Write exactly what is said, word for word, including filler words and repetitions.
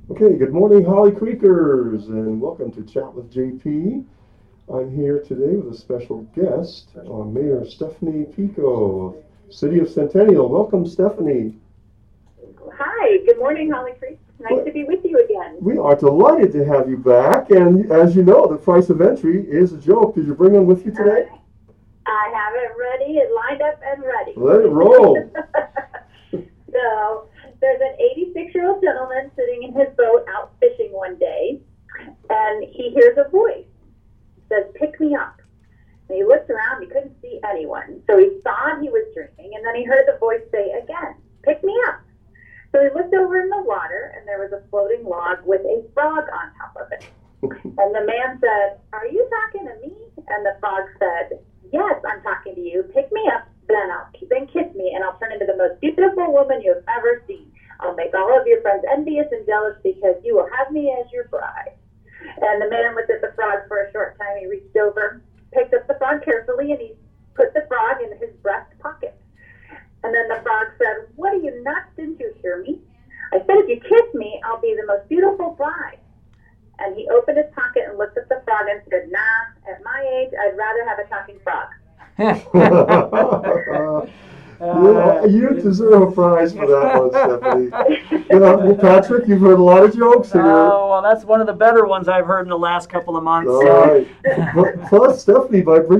Okay, good morning, Holly Creekers, and welcome to Chat with J P. I'm here today with a special guest, uh, Mayor Stephanie Pico, City of Centennial. Welcome, Stephanie. Hi, good morning, Holly Creek. Nice well, to be with you again. We are delighted to have you back, and as you know, the price of entry is a joke. Did you bring them with you today? I have it ready and lined up and ready. Let it roll. So, there's an eighty-six-year-old gentleman sitting in his boat out fishing one day, and he hears a voice. It says, "Pick me up." And he looked around, he couldn't see anyone. So he thought he was dreaming, and then he heard the voice say again, "Pick me up." So he looked over in the water, and there was a floating log with a frog on top of it. And the man said, "Are you talking to me?" And the frog said, "Yes, I'm talking to you. Pick me up, then I'll then kiss me, and I'll turn into the most beautiful woman you've ever seen. I'll make all of your friends envious and jealous because you will have me as your bride." And the man looked at the frog for a short time. He reached over, picked up the frog carefully, and he put the frog in his breast pocket. And then the frog said, "What are you nuts? Didn't you hear me? I said if you kiss me, I'll be the most beautiful bride." And he opened his pocket and looked at the frog and said, "Nah, at my age, I'd rather have a talking frog." Yeah, you deserve a prize for that one, Stephanie. You know, Patrick, you've heard a lot of jokes here. Oh, well, that's one of the better ones I've heard in the last couple of months. All right. Plus, Stephanie, by bringing